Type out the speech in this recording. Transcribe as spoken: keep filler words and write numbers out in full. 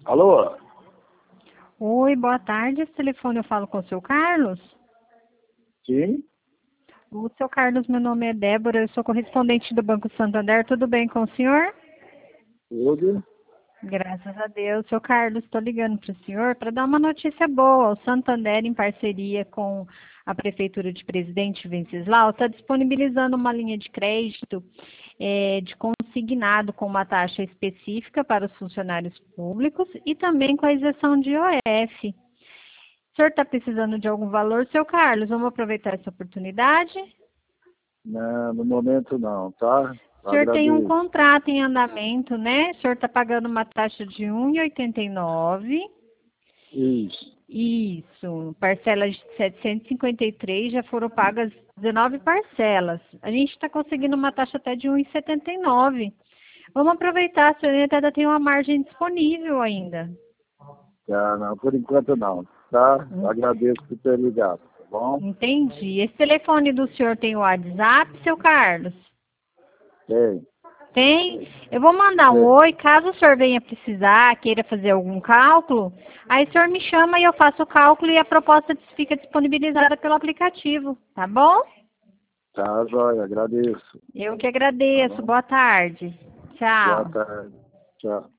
Alô? Oi, boa tarde. Esse telefone eu falo com o seu Carlos? Sim? O seu Carlos, meu nome é Débora, eu sou correspondente do Banco Santander. Tudo bem com o senhor? Tudo? Graças a Deus. Seu Carlos, estou ligando para o senhor para dar uma notícia boa. O Santander, em parceria com a Prefeitura de Presidente Venceslau, está disponibilizando uma linha de crédito é, de consignado com uma taxa específica para os funcionários públicos e também com a isenção de I O F. O senhor está precisando de algum valor, seu Carlos? Vamos aproveitar essa oportunidade? Não, no momento não, tá? O senhor tem um Agradeço. contrato em andamento, né? O senhor está pagando uma taxa de um real e oitenta e nove centavos. Isso. Isso, parcelas de setecentos e cinquenta e três, já foram pagas dezenove parcelas. A gente está conseguindo uma taxa até de um real e setenta e nove. Vamos aproveitar, a senhora ainda tem uma margem disponível ainda. Tá, não, por enquanto não, tá? Agradeço por ter ligado, tá bom? Entendi. Esse telefone do senhor tem o WhatsApp, seu Carlos? Tem, Tem. Eu vou mandar um tem. oi, caso o senhor venha precisar, queira fazer algum cálculo, aí o senhor me chama e eu faço o cálculo e a proposta fica disponibilizada pelo aplicativo, tá bom? Tá, joia, agradeço. Eu que Tá agradeço. bom? Boa tarde. Boa Tchau. tarde. Tchau.